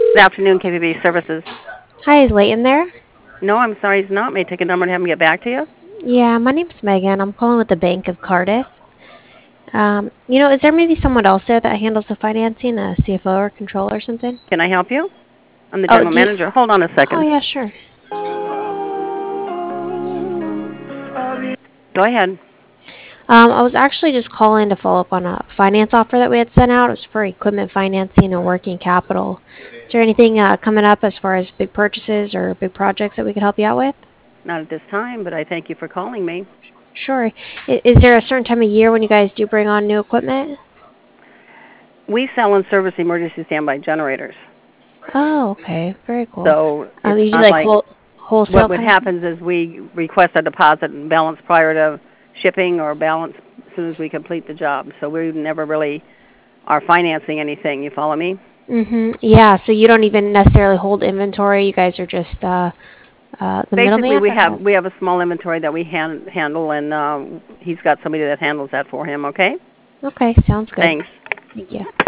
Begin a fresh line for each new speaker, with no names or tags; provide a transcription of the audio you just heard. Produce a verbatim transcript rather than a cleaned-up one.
Good afternoon, K P B Services.
Hi, is Leighton there?
No, I'm sorry, he's not. May I take a number and have him get back to you?
Yeah, my name's Megan. I'm calling with the Bank of Cardiff. Um, you know, is there maybe someone else there that handles the financing, a C F O or controller or something?
Can I help you? I'm the
Oh,
general
do you,
manager. Hold on a
oh
second.
yeah, sure.
Go ahead.
Um, I was actually just calling to follow up on a finance offer that we had sent out. It was for equipment financing and working capital. Is there anything uh, coming up as far as big purchases or big projects that we could help you out with?
Not at this time, but I thank you for calling me.
Sure. I- Is there a certain time of year when you guys do bring on new equipment?
We sell and service emergency standby generators.
Oh, okay. Very cool.
So
Um,
it's
you do
not
like
like
whole,
what
wholesale
what
kind of thing?
happens is we request a deposit and balance prior to shipping or balance as soon as we complete the job. So we never really are financing anything. You follow me?
Mm-hmm. Yeah, so you don't even necessarily hold inventory. You guys are just uh, uh, the
Basically,
middleman,
we
or
have
how?
we have a small inventory that we hand, handle, and uh, he's got somebody that handles that for him. Okay.
Okay, sounds good.
Thanks.
Thank you.